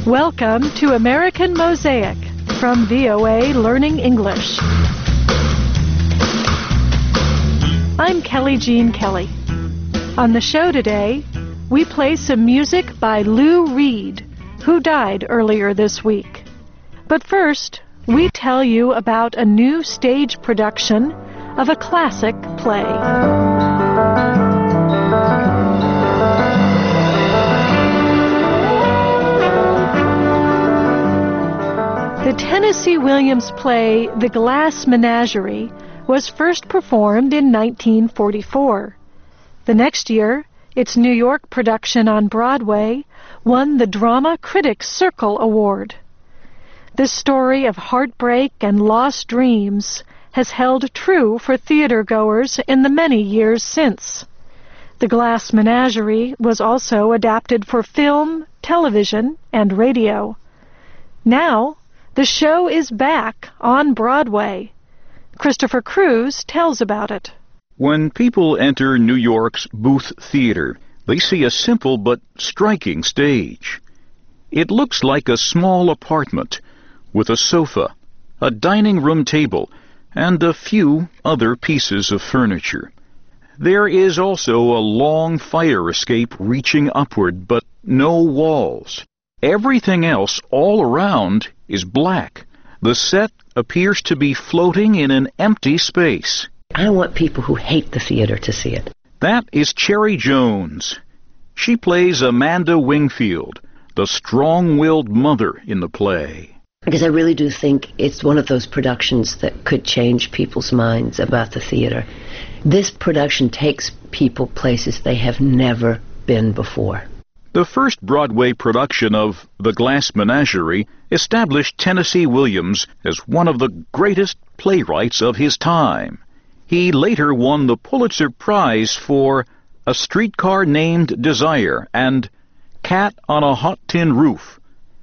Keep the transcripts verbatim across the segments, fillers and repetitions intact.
Welcome to American Mosaic from V O A Learning English. I'm Kelly Jean Kelly. On the show today, we play some music by Lou Reed, who died earlier this week. But first, we tell you about a new stage production of a classic play. The Tennessee Williams play The Glass Menagerie was first performed in nineteen forty-four. The next year, its New York production on Broadway won the Drama Critics Circle Award. This story of heartbreak and lost dreams has held true for theater-goers in the many years since. The Glass Menagerie was also adapted for film, television, and radio. Now, the show is back on Broadway. Christopher Cruz tells about it. When people enter New York's Booth Theater, they see a simple but striking stage. It looks like a small apartment with a sofa, a dining room table, and a few other pieces of furniture. There is also a long fire escape reaching upward, but no walls. Everything else all around is black. The set appears to be floating in an empty space. I want people who hate the theater to see it. That is Cherry Jones. She plays Amanda Wingfield, the strong-willed mother in the play. Because I really do think it's one of those productions that could change people's minds about the theater. This production takes people places they have never been before. The first Broadway production of The Glass Menagerie established Tennessee Williams as one of the greatest playwrights of his time. He later won the Pulitzer Prize for A Streetcar Named Desire and Cat on a Hot Tin Roof.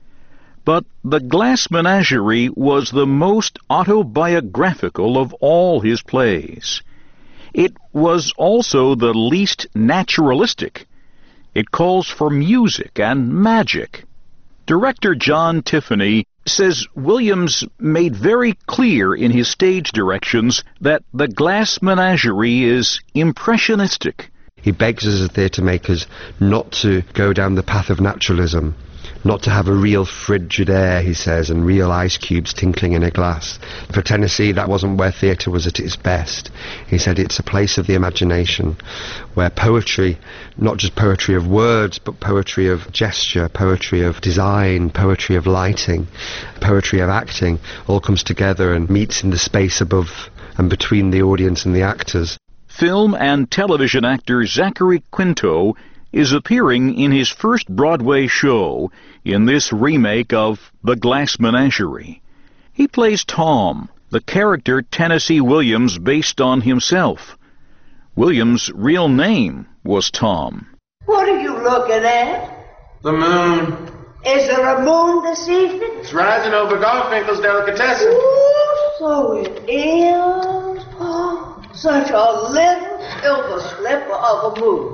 But The Glass Menagerie was the most autobiographical of all his plays. It was also the least naturalistic. It calls for music and magic. Director John Tiffany says Williams made very clear in his stage directions that The Glass Menagerie is impressionistic. He begs us as theatre makers not to go down the path of naturalism, not to have a real frigid air, he says, and real ice cubes tinkling in a glass. For Tennessee, that wasn't where theatre was at its best. He said it's a place of the imagination, where poetry, not just poetry of words, but poetry of gesture, poetry of design, poetry of lighting, poetry of acting, all comes together and meets in the space above and between the audience and the actors. Film and television actor Zachary Quinto is appearing in his first Broadway show in this remake of The Glass Menagerie. He plays Tom, the character Tennessee Williams based on himself. Williams' real name was Tom. What are you looking at? The moon. Is there a moon this evening? It's rising over Garfinkel's delicatessen. Ooh, so it is. Oh, such a little silver slipper of a moon.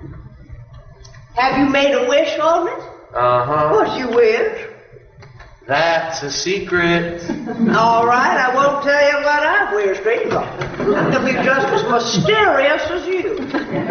Have you made a wish on it? Uh-huh. What's your wish? That's a secret. All right, I won't tell you what I wished either. I'm going to be just as mysterious as you.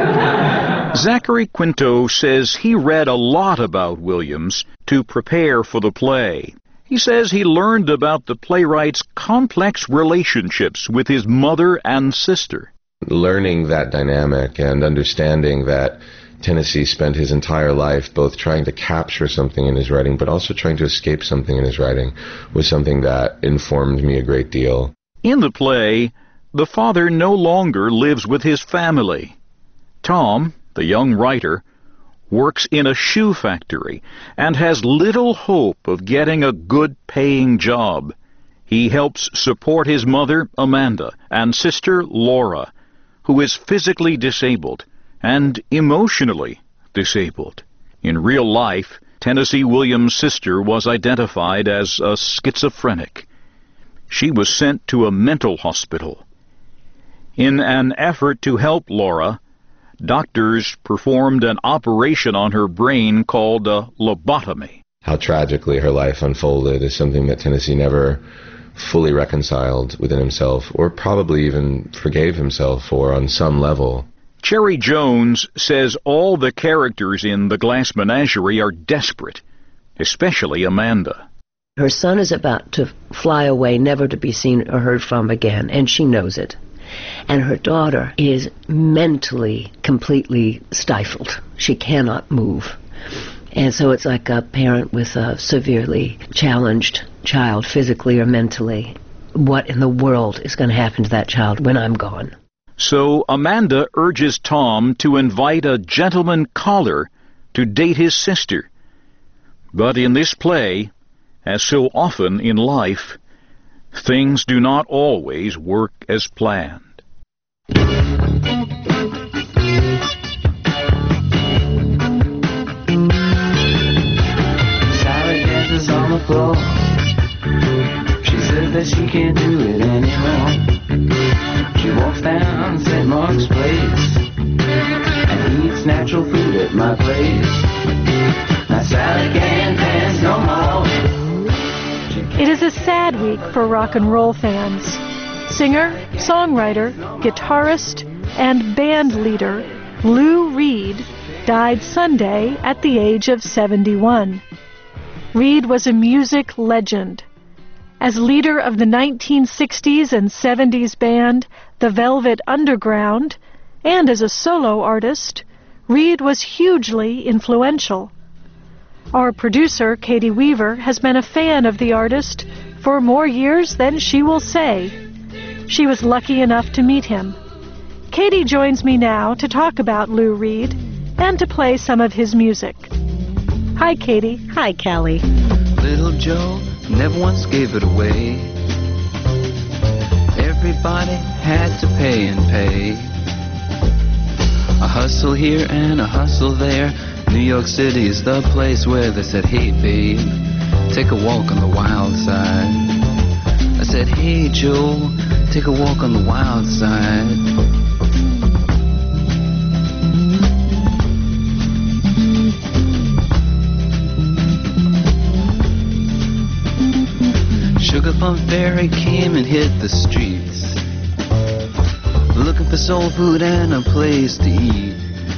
Zachary Quinto says he read a lot about Williams to prepare for the play. He says he learned about the playwright's complex relationships with his mother and sister. Learning that dynamic and understanding that Tennessee spent his entire life both trying to capture something in his writing but also trying to escape something in his writing was something that informed me a great deal. In the play, the father no longer lives with his family. Tom, the young writer, works in a shoe factory and has little hope of getting a good-paying job. He helps support his mother, Amanda, and sister, Laura, who is physically disabled and emotionally disabled. In real life, Tennessee Williams' sister was identified as a schizophrenic. She was sent to a mental hospital. In an effort to help Laura, doctors performed an operation on her brain called a lobotomy. how tragically her life unfolded is something that Tennessee never fully reconciled within himself, or probably even forgave himself for on some level. Cherry Jones says all the characters in The Glass Menagerie are desperate, especially Amanda. Her son is about to fly away, never to be seen or heard from again, and she knows it. And her daughter is mentally completely stifled. She cannot move. And so it's like a parent with a severely challenged child, physically or mentally. What in the world is going to happen to that child when I'm gone? So Amanda urges Tom to invite a gentleman caller to date his sister. But in this play, as so often in life, things do not always work as planned. Sally dances on the floor. She says that she can't do it anymore. She walks down Saint Mark's Place and eats natural food at my place. Now Sally can't dance no more. It is a sad week for rock and roll fans. Singer, songwriter, guitarist, and band leader Lou Reed died Sunday at the age of seventy-one. Reed was a music legend. As leader of the nineteen sixties and seventies band The Velvet Underground, and as a solo artist, Reed was hugely influential. Our producer, Katie Weaver, has been a fan of the artist for more years than she will say. She was lucky enough to meet him. Katie joins me now to talk about Lou Reed and to play some of his music. Hi, Katie. Hi, Kelly. Little Joe never once gave it away. Everybody had to pay and pay. A hustle here and a hustle there. New York City is the place where they said, hey babe, take a walk on the wild side. I said, hey Joe, take a walk on the wild side. Sugar Plum Fairy came and hit the streets, looking for soul food and a place to eat.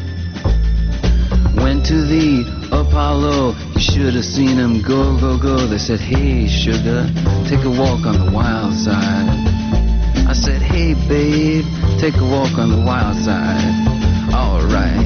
Went to the Apollo, you should have seen him go, go, go. They said, hey, sugar, take a walk on the wild side. I said, hey, babe, take a walk on the wild side. All right.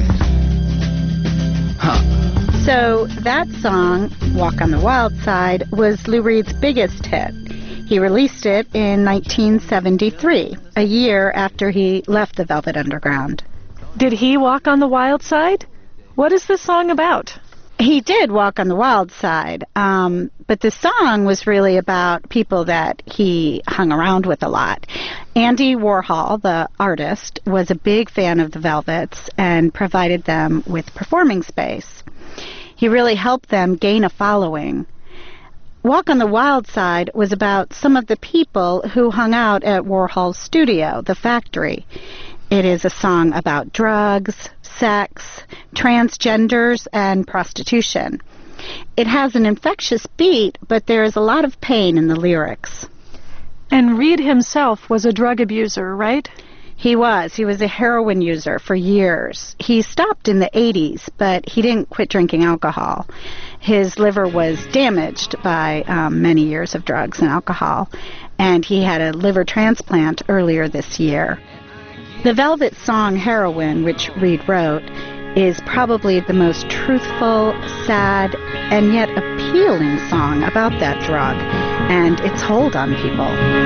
Huh. So that song, Walk on the Wild Side, was Lou Reed's biggest hit. He released it in nineteen seventy-three, a year after he left the Velvet Underground. Did he walk on the wild side? What is this song about? He did walk on the wild side, um, but the song was really about people that he hung around with a lot. Andy Warhol, the artist, was a big fan of the Velvets and provided them with performing space. He really helped them gain a following. Walk on the Wild Side was about some of the people who hung out at Warhol's studio, The Factory. It is a song about drugs, sex, transgenders, and prostitution. It has an infectious beat, but there is a lot of pain in the lyrics. And Reed himself was a drug abuser, right? He was. He was a heroin user for years. He stopped in the eighties, but he didn't quit drinking alcohol. His liver was damaged by um, many years of drugs and alcohol, and he had a liver transplant earlier this year. The Velvet song Heroin, which Reed wrote, is probably the most truthful, sad, and yet appealing song about that drug and its hold on people.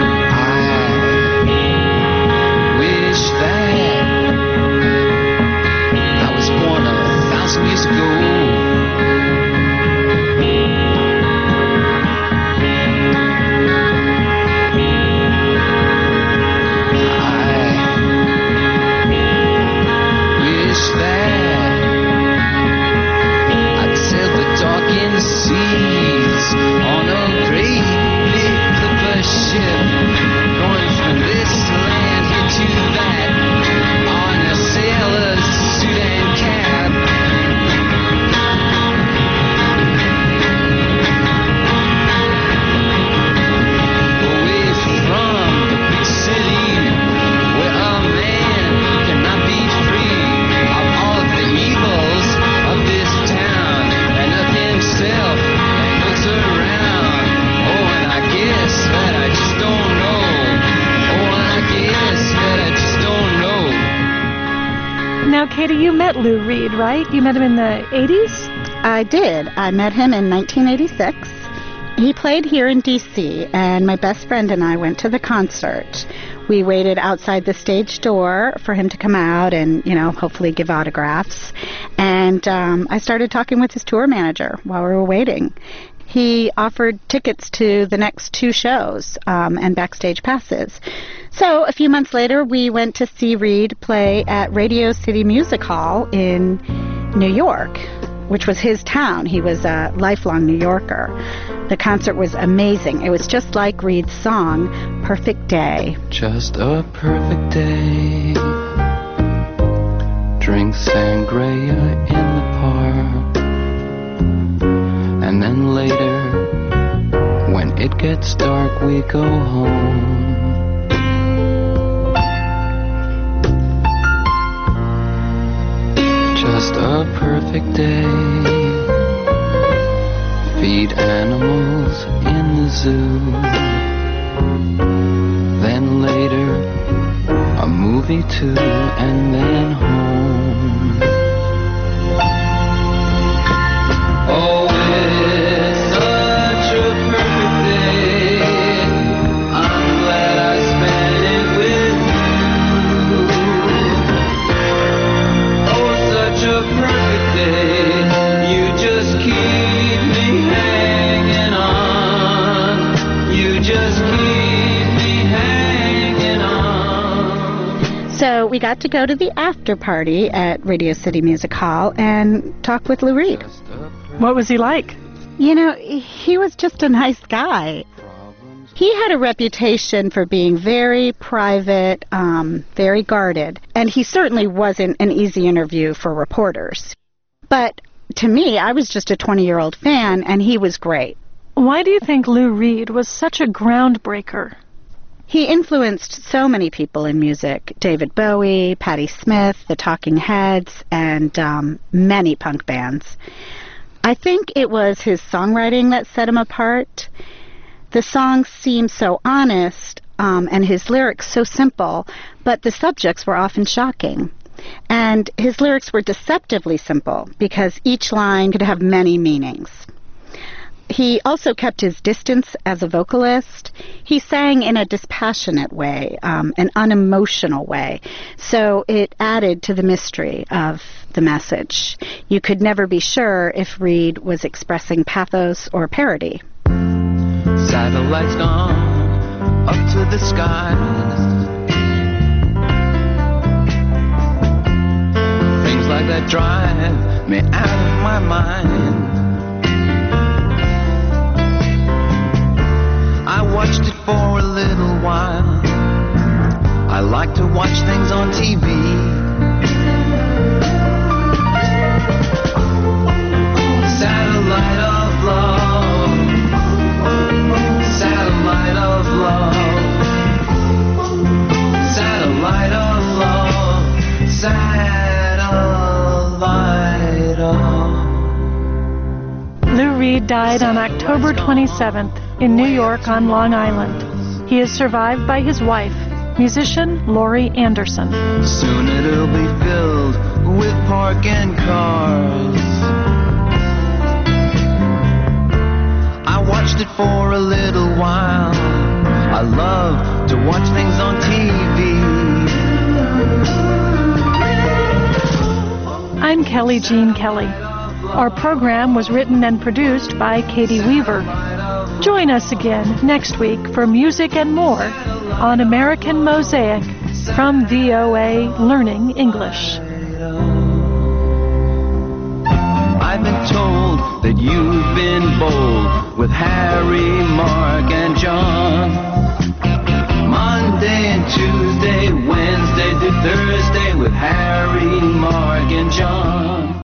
I wish that I was born a thousand years ago. Katie, you met Lou Reed, right? You met him in the eighties? I did. I met him in nineteen eighty-six. He played here in D C, and my best friend and I went to the concert. We waited outside the stage door for him to come out and, you know, hopefully give autographs. And um, I started talking with his tour manager while we were waiting. He offered tickets to the next two shows um, and backstage passes. So a few months later, we went to see Reed play at Radio City Music Hall in New York, which was his town. He was a lifelong New Yorker. The concert was amazing. It was just like Reed's song, Perfect Day. Just a perfect day. Drink sangria in the park. And then later, when it gets dark, we go home. Just a perfect day. Feed animals in the zoo. Then later, a movie too, and then home. Oh, it's such a perfect day. I'm glad I spent it with you. Oh, such a perfect day. You just keep me hanging on. You just keep me hanging on. So we got to go to the after party at Radio City Music Hall and talk with Lou Reed. What was he like? You know, he was just a nice guy. He had a reputation for being very private, um, very guarded, and he certainly wasn't an easy interview for reporters. But to me, I was just a twenty-year-old fan, and he was great. Why do you think Lou Reed was such a groundbreaker? He influenced so many people in music: David Bowie, Patti Smith, the Talking Heads, and um, many punk bands. I think it was his songwriting that set him apart. The songs seemed so honest, um, and his lyrics so simple, but the subjects were often shocking. And his lyrics were deceptively simple, because each line could have many meanings. He also kept his distance as a vocalist. He sang in a dispassionate way, um, an unemotional way. So it added to the mystery of the message. You could never be sure if Reed was expressing pathos or parody. Satellites gone up to the skies. Things like that drive me out of my mind. I watched it for a little while. I like to watch things on T V. Satellite of love. Satellite of love. Satellite of love. Satellite of. Lou Reed died on October twenty-seventh in New York on Long Island. He is survived by his wife, musician Laurie Anderson. Soon it'll be filled with parking cars. I watched it for a little while. I love to watch things on T V. I'm Kelly Jean Kelly. Our program was written and produced by Katie Weaver. Join us again next week for music and more on American Mosaic from V O A Learning English. I've been told that you've been bold with Harry, Mark, and John. Monday and Tuesday, Wednesday to Thursday with Harry, Mark, and John.